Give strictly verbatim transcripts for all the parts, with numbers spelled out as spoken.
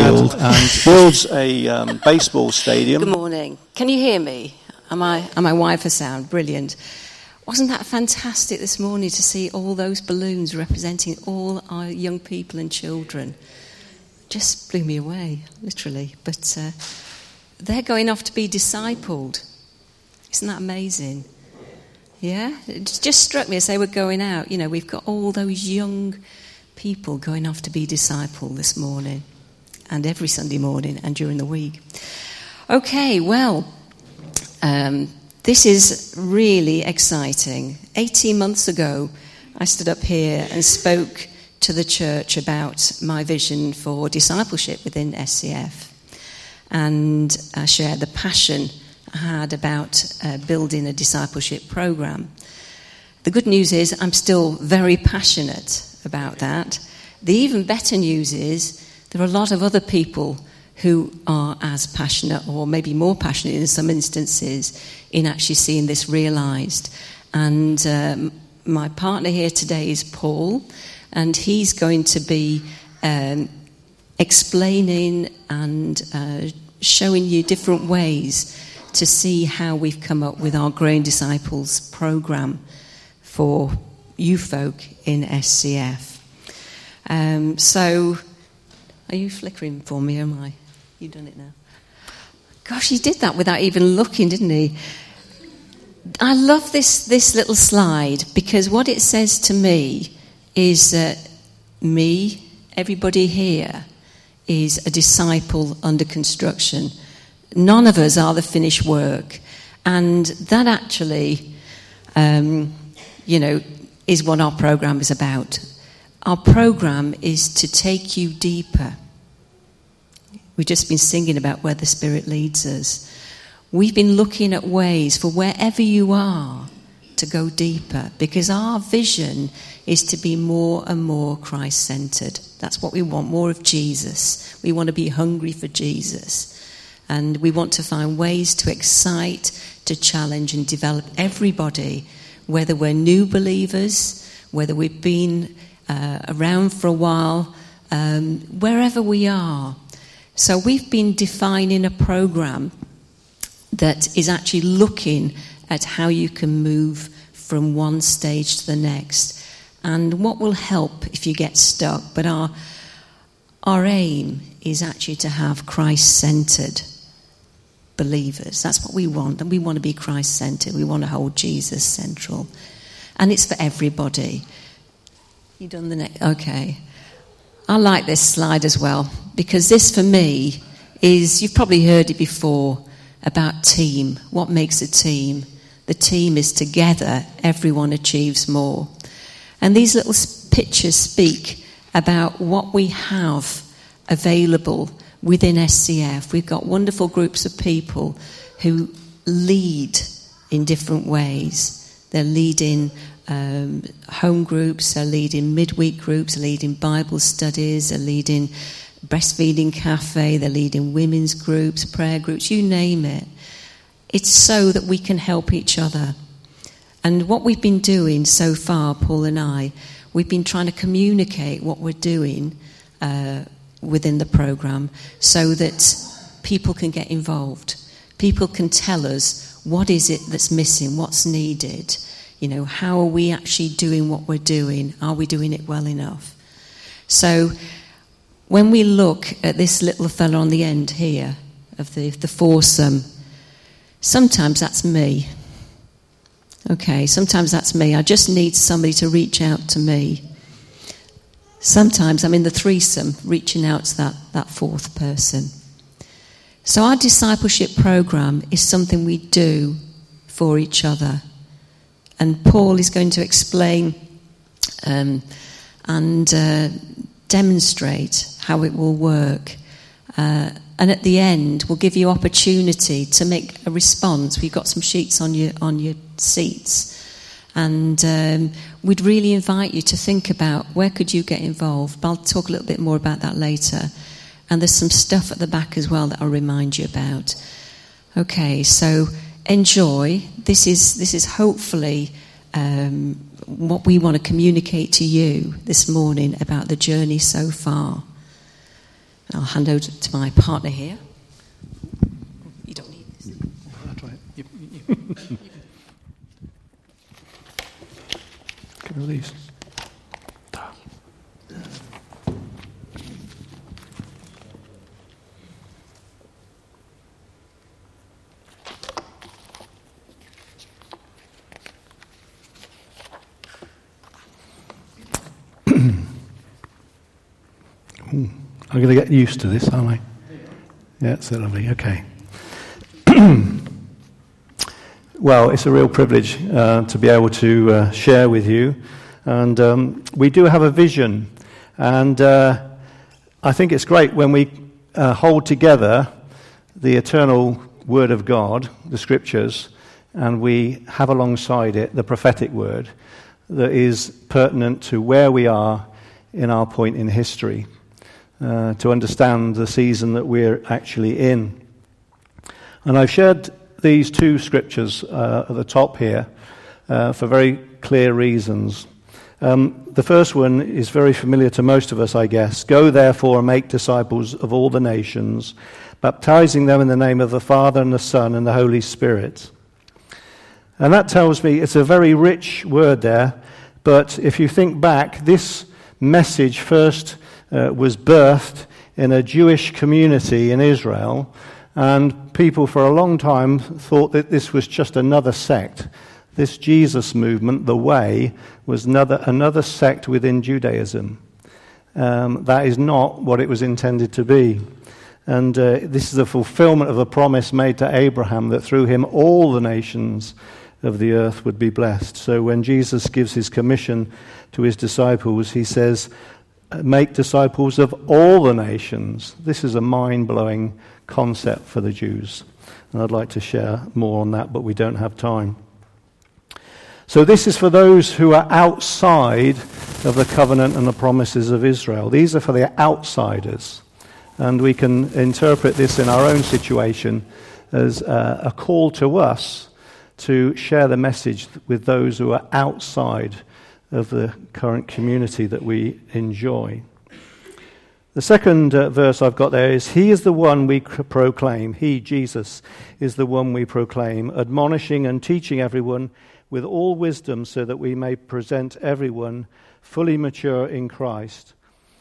build and builds a um, baseball stadium. Good morning. Can you hear me? Am I am I wired for sound? Brilliant. Wasn't that fantastic this morning to see all those balloons representing all our young people and children? Just blew me away, literally. But uh, they're going off to be discipled. Isn't that amazing? Yeah? It just struck me as they were going out. You know, we've got all those young people going off to be discipled this morning and every Sunday morning and during the week. Okay, well, um, this is really exciting. eighteen months ago, I stood up here and spoke to the church about my vision for discipleship within S C F. And I shared the passion I had about uh, building a discipleship program. The good news is I'm still very passionate about that. The even better news is there are a lot of other people who are as passionate, or maybe more passionate in some instances, in actually seeing this realised. And um, my partner here today is Paul, and he's going to be um, explaining and uh, showing you different ways to see how we've come up with our Growing Disciples programme for you folk in S C F. Um, so, are you flickering for me, or am I? You've done it now. Gosh, he did that without even looking, didn't he? I love this, this little slide, because what it says to me is that me, everybody here, is a disciple under construction. None of us are the finished work. And that actually, um, you know, is what our programme is about. Our programme is to take you deeper. We've just been singing about where the Spirit leads us. We've been looking at ways for wherever you are to go deeper, because our vision is to be more and more Christ-centred. That's what we want, more of Jesus. We want to be hungry for Jesus. And we want to find ways to excite, to challenge and develop everybody, whether we're new believers, whether we've been uh, around for a while, um, wherever we are. So we've been defining a program that is actually looking at how you can move from one stage to the next, and what will help if you get stuck. But our our aim is actually to have Christ-centred believers. That's what we want, and we want to be Christ-centred. We want to hold Jesus central, and it's for everybody. You done the next? Okay. I like this slide as well, because this for me is, you've probably heard it before, about team. What makes a team? The team is together, everyone achieves more. And these little pictures speak about what we have available within S C F. We've got wonderful groups of people who lead in different ways. They're leading um, home groups, they're leading midweek groups, they're leading Bible studies, they're leading breastfeeding cafe, they're leading women's groups, prayer groups, you name it. It's so that we can help each other. And what we've been doing so far, Paul and I, we've been trying to communicate what we're doing uh, within the programme so that people can get involved. People can tell us what is it that's missing, what's needed. You know, how are we actually doing what we're doing? Are we doing it well enough? So when we look at this little fella on the end here of the, the foursome, sometimes that's me. Okay, sometimes that's me. I just need somebody to reach out to me. Sometimes I'm in the threesome, reaching out to that, that fourth person. So our discipleship program is something we do for each other. And Paul is going to explain um, and uh, demonstrate how it will work. Uh, and at the end, we'll give you opportunity to make a response. We've got some sheets on your on your seats. And um, we'd really invite you to think about where could you get involved. But I'll talk a little bit more about that later. And there's some stuff at the back as well that I'll remind you about. Okay, so enjoy. This is this is hopefully um, what we want to communicate to you this morning about the journey so far. I'll hand over to my partner here. You don't need this. That's right. You, you, you, you. Can I release? I'm going to get used to this, aren't I? Yeah, it's lovely. Okay. Well, it's a real privilege uh, to be able to uh, share with you. And um, we do have a vision. And uh, I think it's great when we uh, hold together the eternal Word of God, the Scriptures, and we have alongside it the prophetic word that is pertinent to where we are in our point in history. Uh, to understand the season that we're actually in. And I've shared these two scriptures uh, at the top here uh, for very clear reasons. Um, the first one is very familiar to most of us, I guess. Go therefore and make disciples of all the nations, baptizing them in the name of the Father and the Son and the Holy Spirit. And that tells me it's a very rich word there, but if you think back, this message first Uh, was birthed in a Jewish community in Israel, and people for a long time thought that this was just another sect. This Jesus movement, the Way, was another another sect within Judaism. Um, that is not what it was intended to be. And uh, this is a fulfillment of a promise made to Abraham that through him all the nations of the earth would be blessed. So when Jesus gives his commission to his disciples, he says, make disciples of all the nations. This is a mind-blowing concept for the Jews. And I'd like to share more on that, but we don't have time. So this is for those who are outside of the covenant and the promises of Israel. These are for the outsiders. And we can interpret this in our own situation as uh, a call to us to share the message with those who are outside of the current community that we enjoy. The second uh, verse I've got there is, He is the one we c- proclaim. He, Jesus, is the one we proclaim, admonishing and teaching everyone with all wisdom so that we may present everyone fully mature in Christ.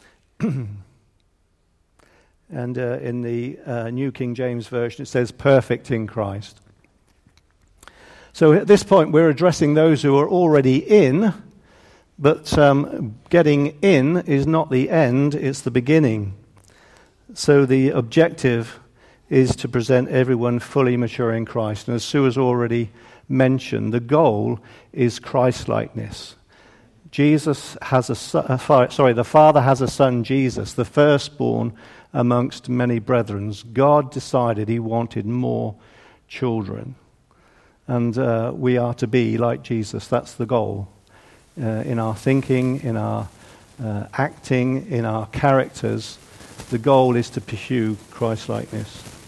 And uh, in the uh, New King James Version it says perfect in Christ. So at this point we're addressing those who are already in, but um, getting in is not the end, it's the beginning. So the objective is to present everyone fully mature in Christ. And as Sue has already mentioned, the goal is Christ-likeness. Jesus has a son, uh, sorry, the Father has a son, Jesus, the firstborn amongst many brethren. God decided he wanted more children. And uh, we are to be like Jesus. That's the goal. Uh, in our thinking, in our uh, acting, in our characters, the goal is to pursue Christ-likeness.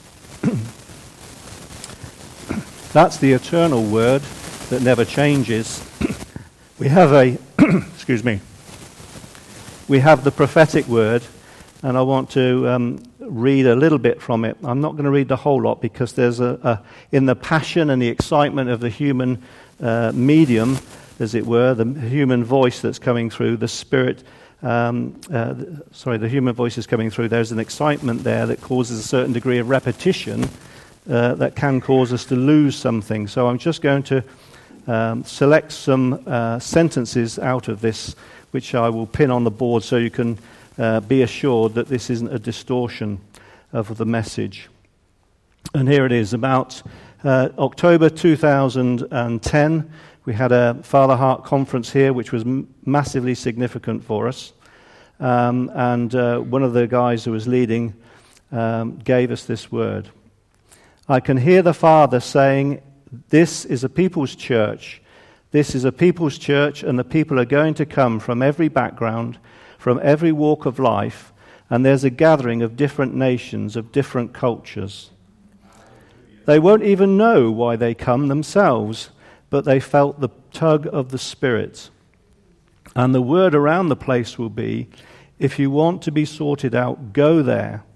That's the eternal word that never changes. We have a, excuse me, we have the prophetic word, and I want to um, read a little bit from it. I'm not going to read the whole lot because there's a, a in the passion and the excitement of the human uh, medium, as it were, the human voice that's coming through, the spirit, um, uh, sorry, the human voice is coming through. There's an excitement there that causes a certain degree of repetition uh, that can cause us to lose something. So I'm just going to um, select some uh, sentences out of this, which I will pin on the board so you can uh, be assured that this isn't a distortion of the message. And here it is, about uh, October two thousand ten. We had a Father Heart conference here, which was m- massively significant for us. Um, and uh, one of the guys who was leading um, gave us this word. I can hear the Father saying, this is a people's church. This is a people's church, and the people are going to come from every background, from every walk of life, and there's a gathering of different nations, of different cultures. They won't even know why they come themselves, but they felt the tug of the Spirit. And the word around the place will be, if you want to be sorted out, go there.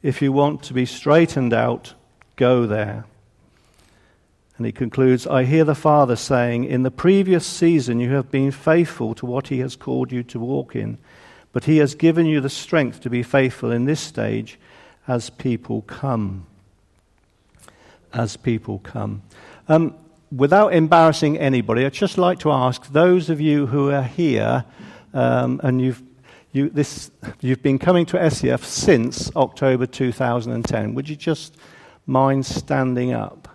If you want to be straightened out, go there. And he concludes, I hear the Father saying, in the previous season you have been faithful to what he has called you to walk in, but he has given you the strength to be faithful in this stage as people come. As people come. Um, without embarrassing anybody, I'd just like to ask those of you who are here um, and you've you, this, you've been coming to S E F since October two thousand ten, would you just mind standing up?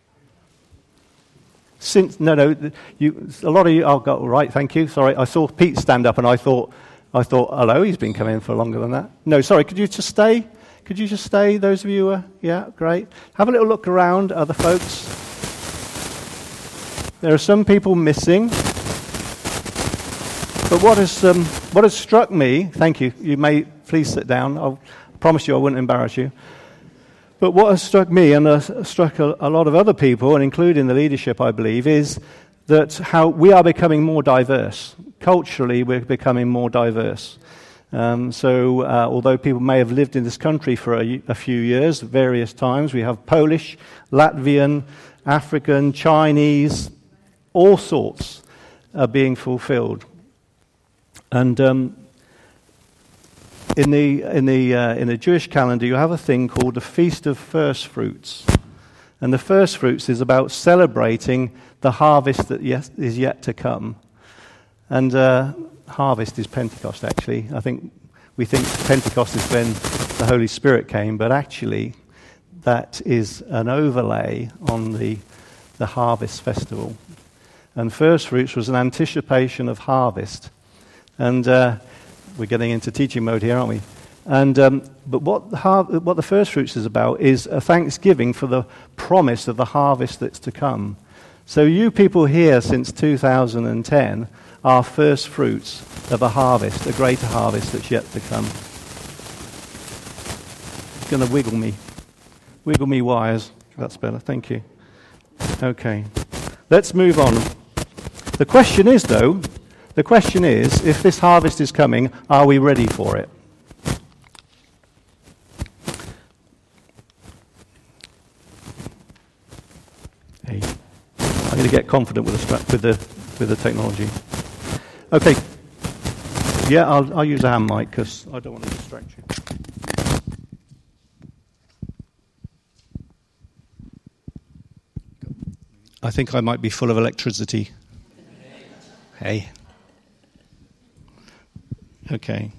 Since no, no, you, a lot of you. Oh, got right. Thank you. Sorry, I saw Pete stand up, and I thought, I thought, hello, he's been coming for longer than that. No, sorry. Could you just stay? Could you just stay? Those of you, uh, yeah, great. Have a little look around, other folks. There are some people missing, but what has um, what has struck me? Thank you. You may please sit down. I promise you, I wouldn't embarrass you. But what has struck me and uh, struck a, a lot of other people, and including the leadership, I believe, is that how we are becoming more diverse. Culturally, we're becoming more diverse. Um, so uh, although people may have lived in this country for a, a few years, various times, we have Polish, Latvian, African, Chinese, all sorts are being fulfilled. And um, In the in the uh, in the Jewish calendar, you have a thing called the Feast of First Fruits, and the First Fruits is about celebrating the harvest that yes, is yet to come. And uh, harvest is Pentecost. Actually, I think we think Pentecost is when the Holy Spirit came, but actually, that is an overlay on the the harvest festival. And First Fruits was an anticipation of harvest, and. Uh, We're getting into teaching mode here, aren't we? And um, but what the, har- what the First Fruits is about is a thanksgiving for the promise of the harvest that's to come. So you people here since two thousand ten are first fruits of a harvest, a greater harvest that's yet to come. It's going to wiggle me. Wiggle me wires. That's better. Thank you. Okay. Let's move on. The question is, though, The question is, if this harvest is coming, are we ready for it? Hey, I'm going to get confident with the with the with the technology. Okay. Yeah, I'll I'll use a hand mic because I don't want to distract you. I think I might be full of electricity. Hey. Okay.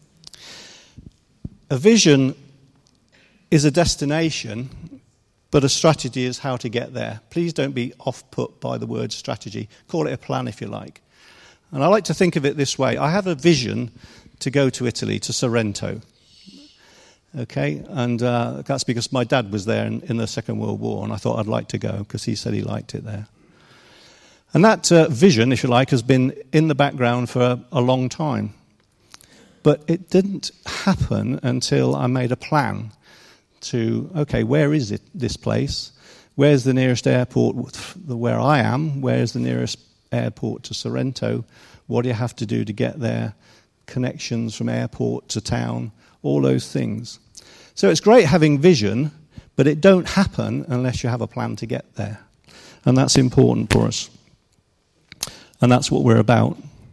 A vision is a destination, but a strategy is how to get there. Please don't be off-put by the word strategy. Call it a plan if you like. And I like to think of it this way. I have a vision to go to Italy, to Sorrento. Okay, and uh, that's because my dad was there in, in the Second World War, and I thought I'd like to go because he said he liked it there. And that uh, vision, if you like, has been in the background for a, a long time. But it didn't happen until I made a plan to, okay, where is it, this place? Where's the nearest airport where I am? Where's the nearest airport to Sorrento? What do you have to do to get there? Connections from airport to town, all those things. So it's great having vision, but it don't happen unless you have a plan to get there. And that's important for us. And that's what we're about.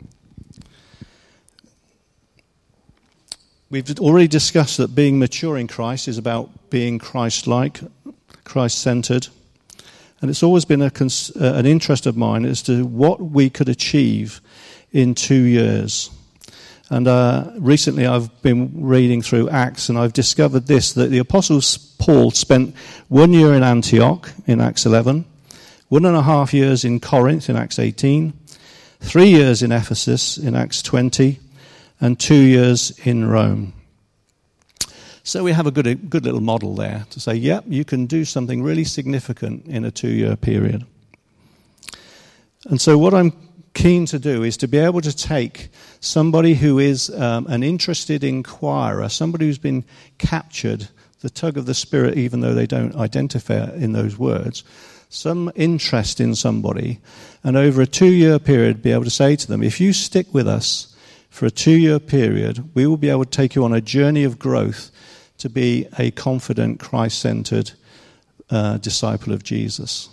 We've already discussed that being mature in Christ is about being Christ-like, Christ-centered. And it's always been a cons- uh, an interest of mine as to what we could achieve in two years. And uh, recently I've been reading through Acts, and I've discovered this, that the Apostle Paul spent one year in Antioch in Acts eleven, one and a half years in Corinth in Acts eighteen, three years in Ephesus in Acts twenty, and two years in Rome. So we have a good, a good little model there to say, yep, you can do something really significant in a two-year period. And so what I'm keen to do is to be able to take somebody who is um, an interested inquirer, somebody who's been captured, the tug of the Spirit, even though they don't identify in those words, some interest in somebody, and over a two-year period be able to say to them, if you stick with us for a two-year period, we will be able to take you on a journey of growth to be a confident, Christ-centered uh, disciple of Jesus.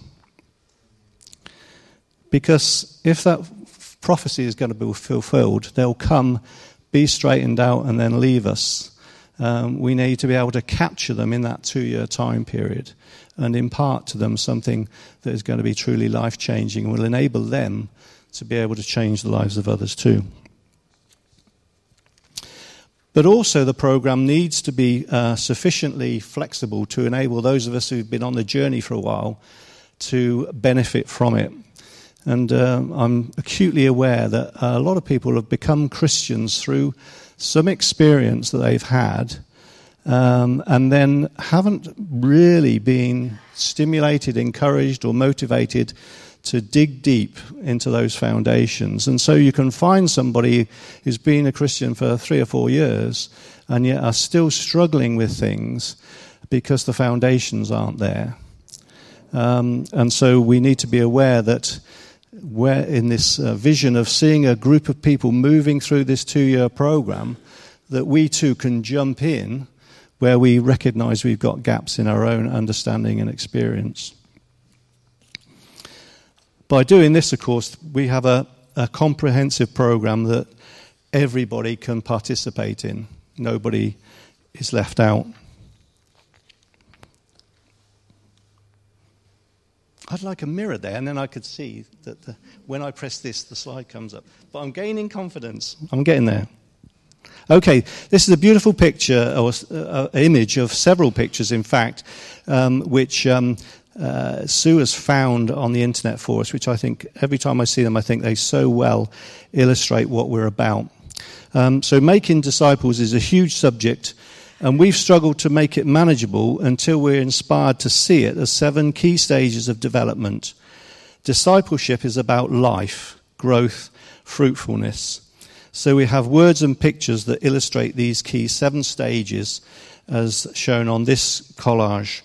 Because if that prophecy is going to be fulfilled, they'll come, be straightened out, and then leave us. Um, we need to be able to capture them in that two-year time period and impart to them something that is going to be truly life-changing and will enable them to be able to change the lives of others too. But also the program needs to be uh, sufficiently flexible to enable those of us who've been on the journey for a while to benefit from it. And uh, I'm acutely aware that a lot of people have become Christians through some experience that they've had um, and then haven't really been stimulated, encouraged, or motivated to dig deep into those foundations. And so you can find somebody who's been a Christian for three or four years and yet are still struggling with things because the foundations aren't there. Um, and so we need to be aware that we're in this uh, vision of seeing a group of people moving through this two-year program, that we too can jump in where we recognize we've got gaps in our own understanding and experience. By doing this, of course, we have a, a comprehensive program that everybody can participate in. Nobody is left out. I'd like a mirror there, and then I could see that the, when I press this, the slide comes up. But I'm gaining confidence. I'm getting there. Okay, this is a beautiful picture, or uh, image of several pictures, in fact, um, which... Um, Uh, Sue has found on the internet for us, which I think every time I see them, I think they so well illustrate what we're about. Um, so making disciples is a huge subject, and we've struggled to make it manageable until we're inspired to see it as seven key stages of development. Discipleship is about life, growth, fruitfulness. So we have words and pictures that illustrate these key seven stages as shown on this collage.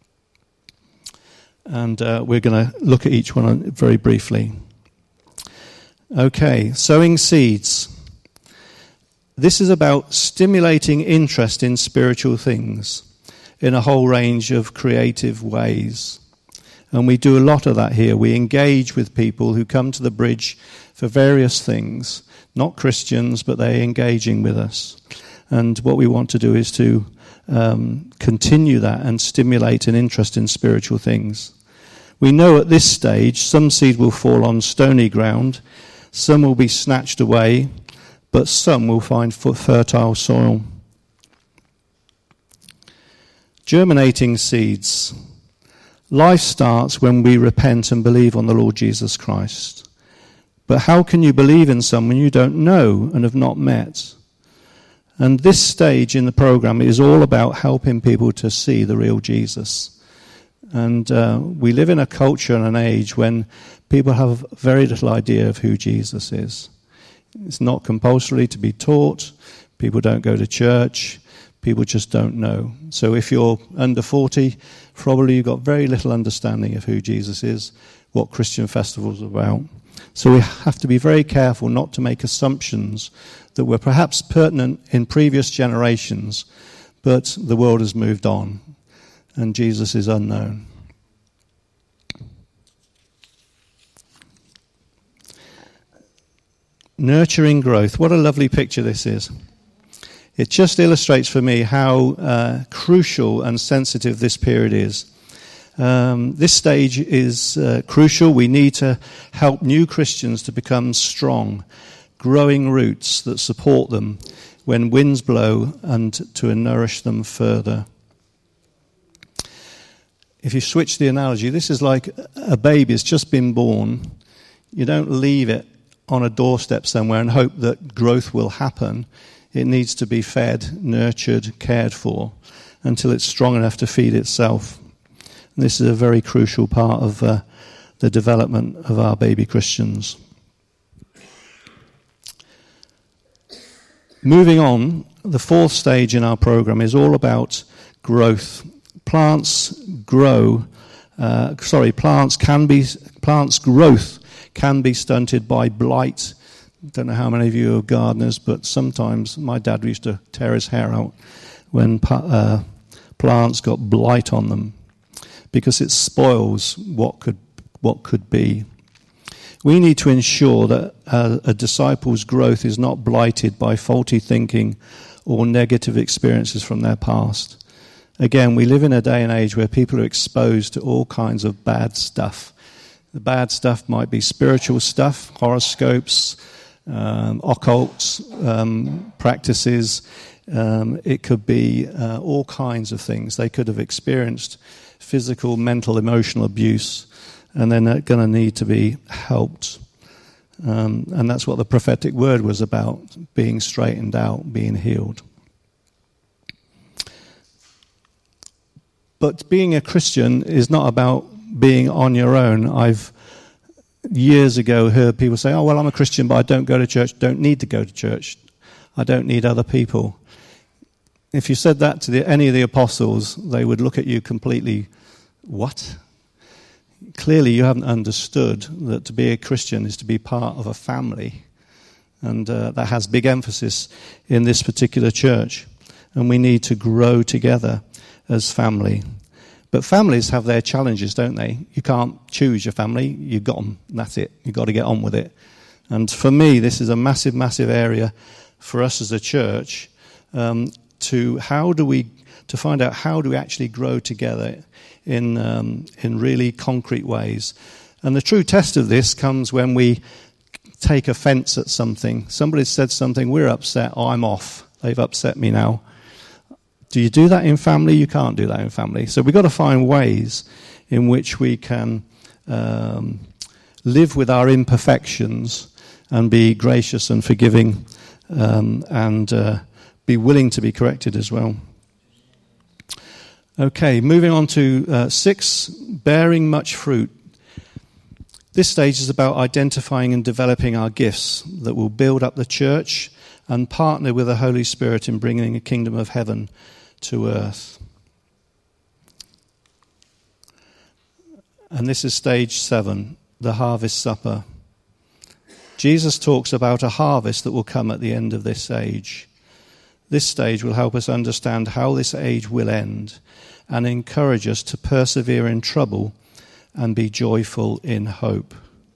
And uh, we're going to look at each one very briefly. Okay, sowing seeds. This is about stimulating interest in spiritual things in a whole range of creative ways. And we do a lot of that here. We engage with people who come to the bridge for various things. Not Christians, but they're engaging with us. And what we want to do is to um, continue that and stimulate an interest in spiritual things. We know at this stage some seed will fall on stony ground, some will be snatched away, but some will find fertile soil. Germinating seeds. Life starts when we repent and believe on the Lord Jesus Christ. But how can you believe in someone you don't know and have not met? And this stage in the program is all about helping people to see the real Jesus. And uh, we live in a culture and an age when people have very little idea of who Jesus is. It's not compulsory to be taught. People don't go to church. People just don't know. So if you're under forty, probably you've got very little understanding of who Jesus is, what Christian festivals are about. So we have to be very careful not to make assumptions that were perhaps pertinent in previous generations, but the world has moved on. And Jesus is unknown. Nurturing growth. What a lovely picture this is. It just illustrates for me how uh, crucial and sensitive this period is. Um, this stage is uh, crucial. We need to help new Christians to become strong, growing roots that support them when winds blow and to nourish them further. If you switch the analogy, this is like a baby has just been born. You don't leave it on a doorstep somewhere and hope that growth will happen. It needs to be fed, nurtured, cared for until it's strong enough to feed itself. And this is a very crucial part of uh, the development of our baby Christians. Moving on, the fourth stage in our program is all about growth. Plants grow, uh, sorry, plants can be, plants growth can be stunted by blight. Don't know how many of you are gardeners, but sometimes my dad used to tear his hair out when uh, plants got blight on them, because it spoils what could what could be. We need to ensure that uh, a disciple's growth is not blighted by faulty thinking or negative experiences from their past. Again, we live in a day and age where people are exposed to all kinds of bad stuff. The bad stuff might be spiritual stuff, horoscopes, um, occult um, practices. Um, it could be uh, all kinds of things. They could have experienced physical, mental, emotional abuse, and then they're going to need to be helped. Um, and that's what the prophetic word was about, being straightened out, being healed. But being a Christian is not about being on your own. I've years ago heard people say, oh, well, I'm a Christian, but I don't go to church, don't need to go to church. I don't need other people. If you said that to the, any of the apostles, they would look at you completely, what? Clearly you haven't understood that to be a Christian is to be part of a family. And uh, that has big emphasis in this particular church. And we need to grow together as family. But families have their challenges, don't they? You can't choose your family. You've got them. That's it. You've got to get on with it. And for me, this is a massive, massive area for us as a church um, to how do we to find out how do we actually grow together in um, in really concrete ways. And the true test of this comes when we take offence at something. Somebody said something, we're upset, oh, I'm off. They've upset me now. Do you do that in family? You can't do that in family. So we've got to find ways in which we can um, live with our imperfections and be gracious and forgiving um, and uh, be willing to be corrected as well. Okay, moving on to uh, six, bearing much fruit. This stage is about identifying and developing our gifts that will build up the church and partner with the Holy Spirit in bringing the kingdom of heaven to earth. And this is stage seven, the harvest supper. Jesus talks about a harvest that will come at the end of this age. This stage will help us understand how this age will end and encourage us to persevere in trouble and be joyful in hope.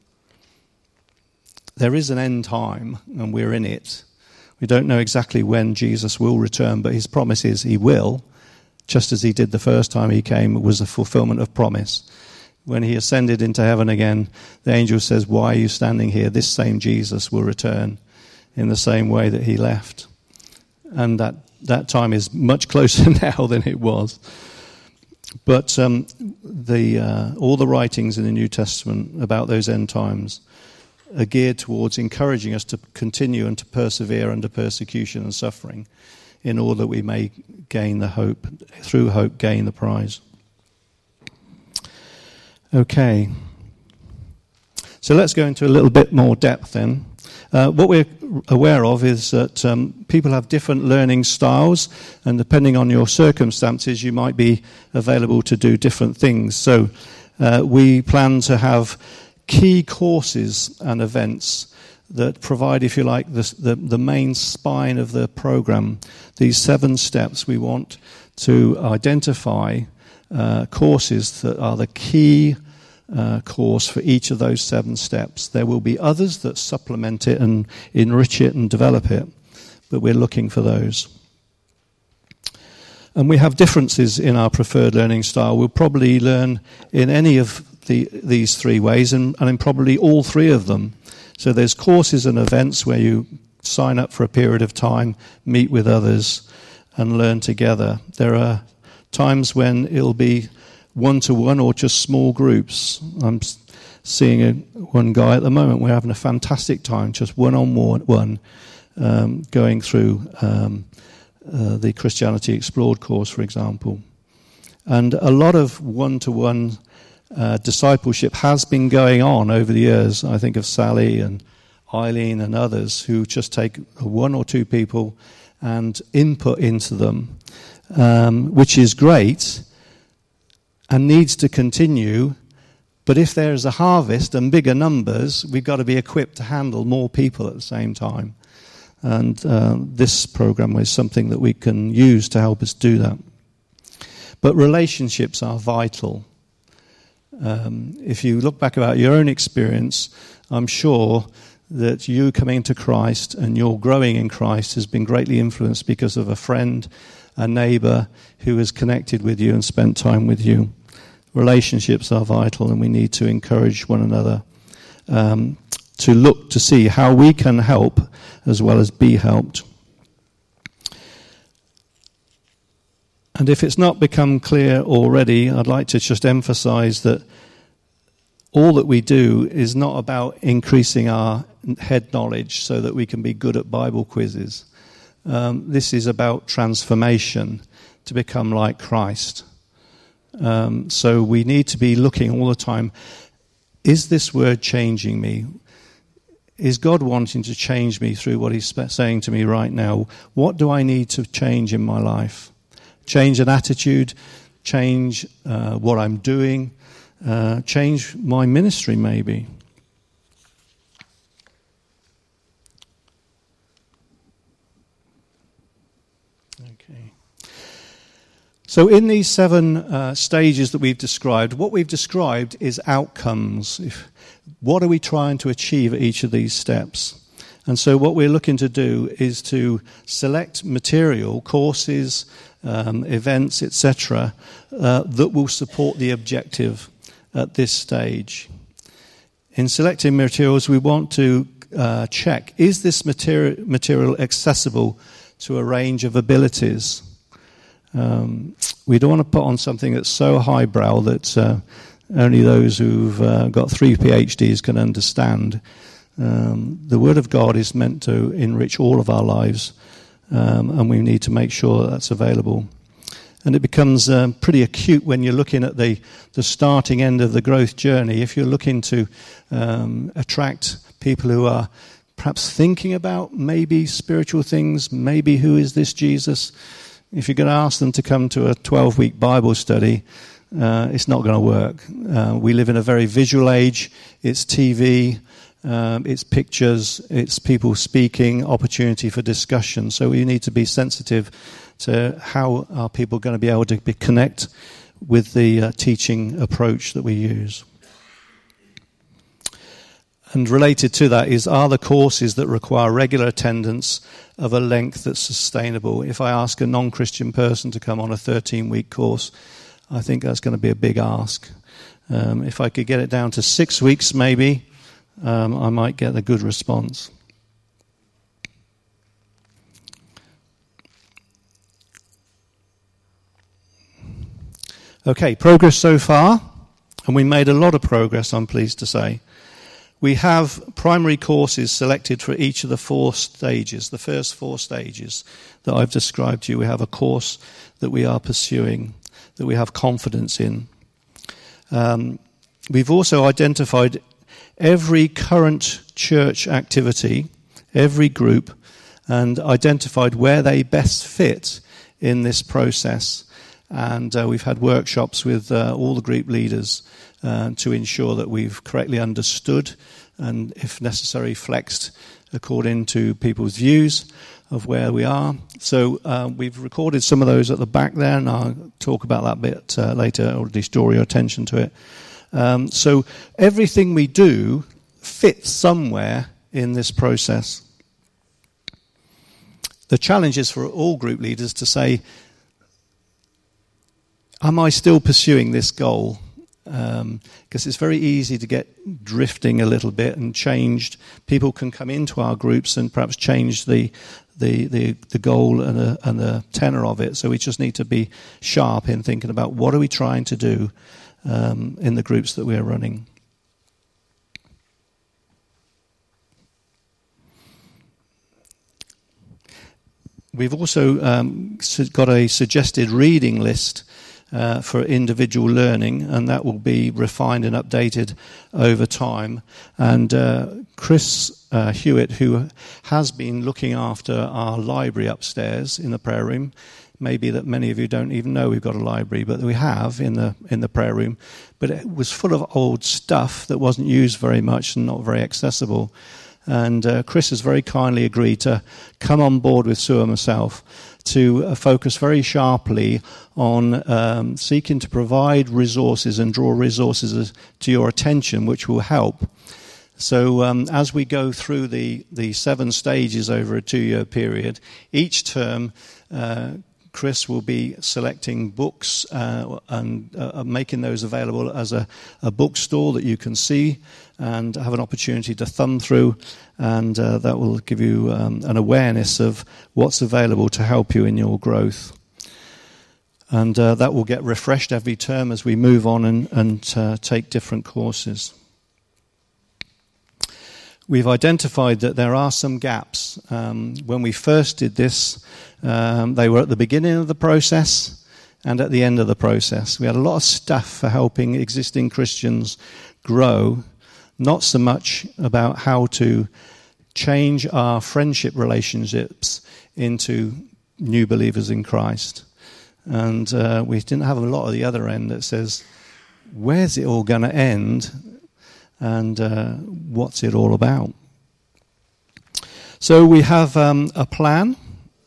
There is an end time, and we're in it. We don't know exactly when Jesus will return, but his promise is he will, just as he did the first time he came. It was a fulfillment of promise. When he ascended into heaven again, the angel says, why are you standing here? This same Jesus will return in the same way that he left. And that, that time is much closer now than it was. But um, the uh, all the writings in the New Testament about those end times are geared towards encouraging us to continue and to persevere under persecution and suffering in order that we may gain the hope, through hope, gain the prize. Okay. So let's go into a little bit more depth then. Uh, what we're aware of is that um, people have different learning styles, and depending on your circumstances, you might be available to do different things. So uh, we plan to have key courses and events that provide, if you like, the, the, the main spine of the program. These seven steps, we want to identify uh, courses that are the key uh, course for each of those seven steps. There will be others that supplement it and enrich it and develop it, but we're looking for those. And we have differences in our preferred learning style. We'll probably learn in any of the, these three ways, and, and in probably all three of them. So there's courses and events where you sign up for a period of time, meet with others, and learn together. There are times when it'll be one-to-one or just small groups. I'm seeing a, one guy at the moment. We're having a fantastic time, just one-on-one, um, going through um, uh, the Christianity Explored course, for example. And a lot of one-to-one uh, discipleship has been going on over the years. I think of Sally and Eileen and others who just take one or two people and input into them, um, which is great and needs to continue. But if there is a harvest and bigger numbers, we've got to be equipped to handle more people at the same time. And uh, this program is something that we can use to help us do that. But relationships are vital. Um, if you look back about your own experience, I'm sure that you coming to Christ and your growing in Christ has been greatly influenced because of a friend, a neighbour who has connected with you and spent time with you. Relationships are vital, and we need to encourage one another um, to look to see how we can help as well as be helped. And if it's not become clear already, I'd like to just emphasize that all that we do is not about increasing our head knowledge so that we can be good at Bible quizzes. Um, this is about transformation to become like Christ. Um, so we need to be looking all the time, is this word changing me? Is God wanting to change me through what he's saying to me right now? What do I need to change in my life? Change an attitude, change uh, what I'm doing, uh, change my ministry maybe. Okay. So in these seven uh, stages that we've described, what we've described is outcomes. If, what are we trying to achieve at each of these steps? And so what we're looking to do is to select material, courses, um, events, et cetera, uh, that will support the objective at this stage. In selecting materials, we want to uh, check, is this material, material accessible to a range of abilities? Um, we don't want to put on something that's so highbrow that uh, only those who've uh, got three PhDs can understand. Um, the Word of God is meant to enrich all of our lives, um, and we need to make sure that that's available. And it becomes um, pretty acute when you're looking at the, the starting end of the growth journey. If you're looking to um, attract people who are perhaps thinking about maybe spiritual things, maybe who is this Jesus, if you're going to ask them to come to a twelve-week Bible study, uh, it's not going to work. Uh, we live in a very visual age. It's T V, um, it's pictures, it's people speaking, opportunity for discussion. So we need to be sensitive to how are people going to be able to be connect with the uh, teaching approach that we use. And related to that is, are the courses that require regular attendance of a length that's sustainable? If I ask a non-Christian person to come on a thirteen-week course, I think that's going to be a big ask. Um, if I could get it down to six weeks maybe, um, I might get a good response. Okay, progress so far, and we made a lot of progress, I'm pleased to say. We have primary courses selected for each of the four stages, the first four stages that I've described to you. We have a course that we are pursuing, that we have confidence in. Um, we've also identified every current church activity, every group, and identified where they best fit in this process. And uh, we've had workshops with uh, all the group leaders uh, to ensure that we've correctly understood and, if necessary, flexed according to people's views of where we are. So uh, we've recorded some of those at the back there, and I'll talk about that a bit uh, later, or at least draw your attention to it. Um, so everything we do fits somewhere in this process. The challenge is for all group leaders to say, am I still pursuing this goal? Because um, it's very easy to get drifting a little bit and changed. People can come into our groups and perhaps change the the the, the goal and the, and the tenor of it. So we just need to be sharp in thinking about what are we trying to do um, in the groups that we're running. We've also um, got a suggested reading list Uh, for individual learning, and that will be refined and updated over time. And uh, Chris uh, Hewitt, who has been looking after our library upstairs in the prayer room, maybe that many of you don't even know we've got a library, but we have in the in the prayer room. But it was full of old stuff that wasn't used very much and not very accessible. And uh, Chris has very kindly agreed to come on board with Sue and myself to uh, focus very sharply on um, seeking to provide resources and draw resources to your attention, which will help. So um, as we go through the, the seven stages over a two-year period, each term uh, Chris will be selecting books uh, and uh, making those available as a, a bookstore that you can see and have an opportunity to thumb through, and uh, that will give you um, an awareness of what's available to help you in your growth. And uh, that will get refreshed every term as we move on and, and uh, take different courses. We've identified that there are some gaps. Um, when we first did this, um, they were at the beginning of the process and at the end of the process. We had a lot of stuff for helping existing Christians grow, not so much about how to change our friendship relationships into new believers in Christ. And uh, we didn't have a lot of the other end that says, where's it all going to end? And uh, what's it all about? So we have um, a plan.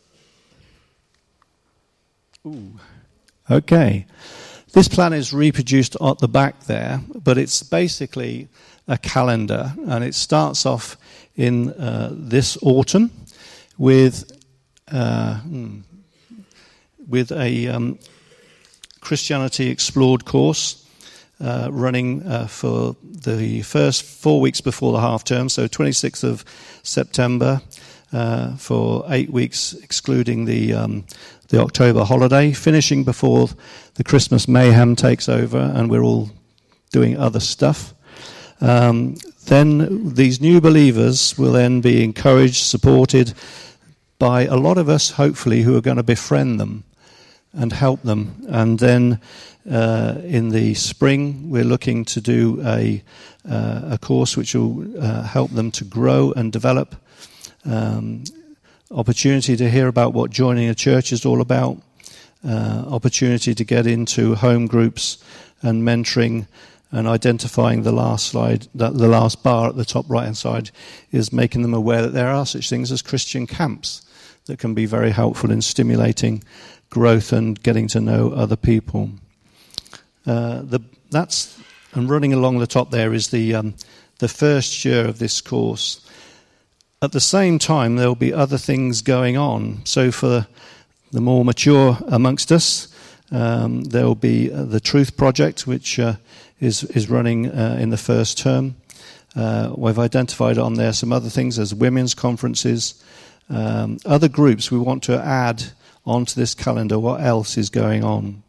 Ooh. Okay. This plan is reproduced at the back there, but it's basically a calendar, and it starts off in uh, this autumn with uh, hmm, with a um, Christianity Explored course. Uh, running uh, for the first four weeks before the half term, so twenty-sixth of September uh, for eight weeks, excluding the um, the October holiday, finishing before the Christmas mayhem takes over and we're all doing other stuff. Um, then these new believers will then be encouraged, supported by a lot of us, hopefully, who are going to befriend them and help them. And then uh, in the spring, we're looking to do a uh, a course which will uh, help them to grow and develop. Um, opportunity to hear about what joining a church is all about. Uh, opportunity to get into home groups and mentoring, and identifying the last slide, that the last bar at the top right-hand side is making them aware that there are such things as Christian camps that can be very helpful in stimulating growth and getting to know other people. Uh, the, that's and running along the top there is the um, the first year of this course. At the same time, there will be other things going on. So for the more mature amongst us, um, there will be uh, the Truth Project, which uh, is is running uh, in the first term. Uh, we've identified on there some other things as women's conferences, um, other groups we want to add onto this calendar. What else is going on?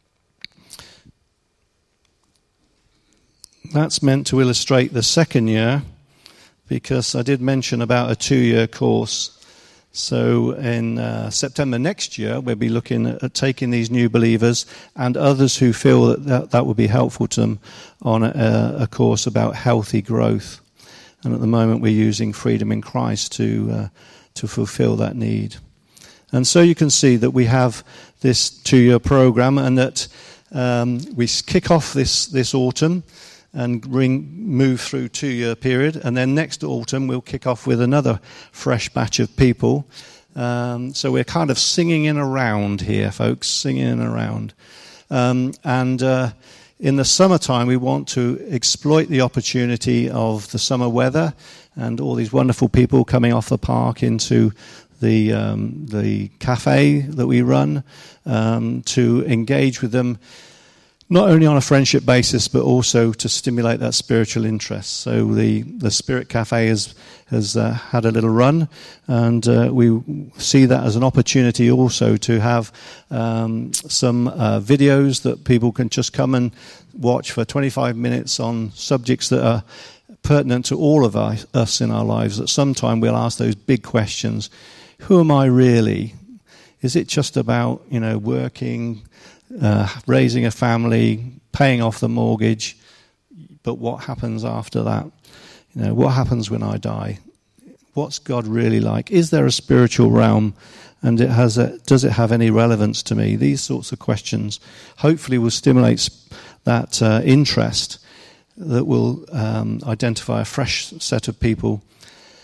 That's meant to illustrate the second year, because I did mention about a two-year course. So in uh, September next year, we'll be looking at, at taking these new believers and others who feel that that, that would be helpful to them on a, a course about healthy growth. And at the moment, we're using Freedom in Christ to uh, to fulfill that need. And so you can see that we have this two-year program, and that um, we kick off this, this autumn and ring, move through two-year period, and then next autumn we'll kick off with another fresh batch of people. Um, so we're kind of singing in a round here, folks, singing in a round. Um, and uh, in the summertime, we want to exploit the opportunity of the summer weather and all these wonderful people coming off the park into the um, the cafe that we run, um, to engage with them, not only on a friendship basis, but also to stimulate that spiritual interest. So the, the Spirit Cafe has has uh, had a little run, and uh, we see that as an opportunity also to have um, some uh, videos that people can just come and watch for twenty-five minutes on subjects that are pertinent to all of our, us in our lives. At some time we'll ask those big questions. Who am I really? Is it just about, you know, working, Uh, raising a family, paying off the mortgage, but what happens after that? You know, what happens when I die? What's God really like? Is there a spiritual realm, and it has a, does it have any relevance to me? These sorts of questions hopefully will stimulate that uh, interest that will um, identify a fresh set of people.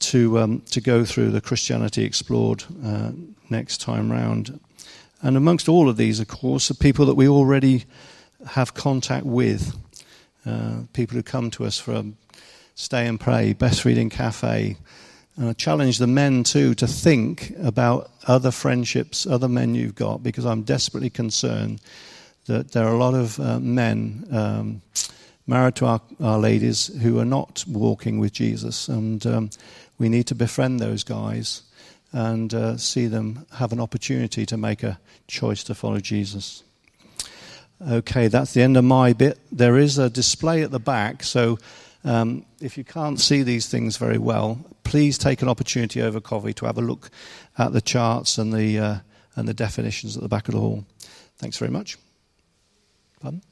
to um, to go through the Christianity Explored uh, next time round. And amongst all of these, of course, are people that we already have contact with, uh, people who come to us from Stay and Pray, Best Reading Cafe. And I challenge the men too to think about other friendships, other men you've got, because I'm desperately concerned that there are a lot of uh, men um, married to our, our ladies who are not walking with Jesus, and um, we need to befriend those guys and uh, see them have an opportunity to make a choice to follow Jesus. Okay, that's the end of my bit. There is a display at the back, so um, if you can't see these things very well, please take an opportunity over coffee to have a look at the charts and the uh, and the definitions at the back of the hall. Thanks very much. Pardon?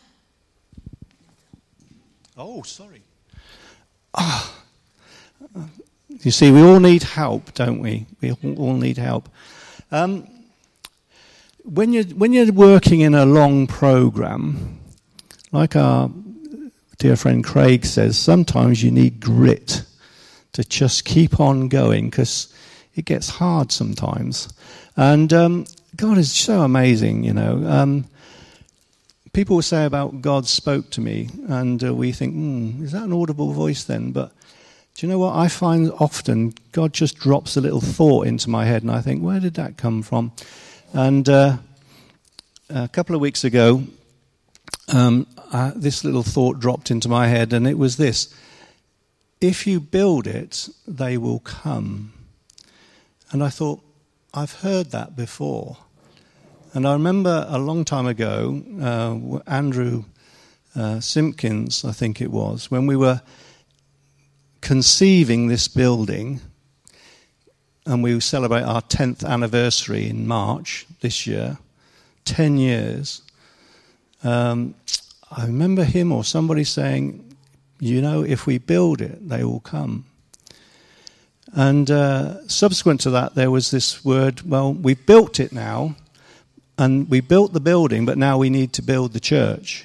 Oh, sorry. Ah. You see, we all need help, don't we? We all need help. Um, when you're when you're working in a long program, like our dear friend Craig says, sometimes you need grit to just keep on going, because it gets hard sometimes. And um, God is so amazing, you know. Um, people will say about God spoke to me, and uh, we think, hmm, is that an audible voice then? But do you know what? I find often God just drops a little thought into my head, and I think, where did that come from? And uh, a couple of weeks ago, um, uh, this little thought dropped into my head, and it was this: if you build it, they will come. And I thought, I've heard that before. And I remember a long time ago, uh, Andrew uh, Simpkins, I think it was, when we were conceiving this building, and we celebrate our tenth anniversary in March this year, ten years, um, I remember him or somebody saying, you know, if we build it, they will come. And uh, subsequent to that, there was this word, well, we've built it now, and we built the building, but now we need to build the church.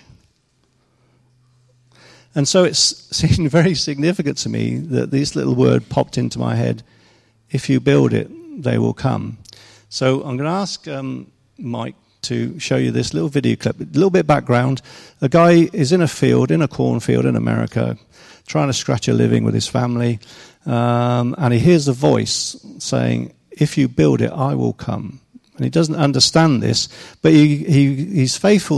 And so it seemed very significant to me that this little word popped into my head: if you build it, they will come. So I'm going to ask um, Mike to show you this little video clip. A little bit of background. A guy is in a field, in a cornfield in America, trying to scratch a living with his family, um, and he hears a voice saying, if you build it, I will come. And he doesn't understand this, but he, he he's faithful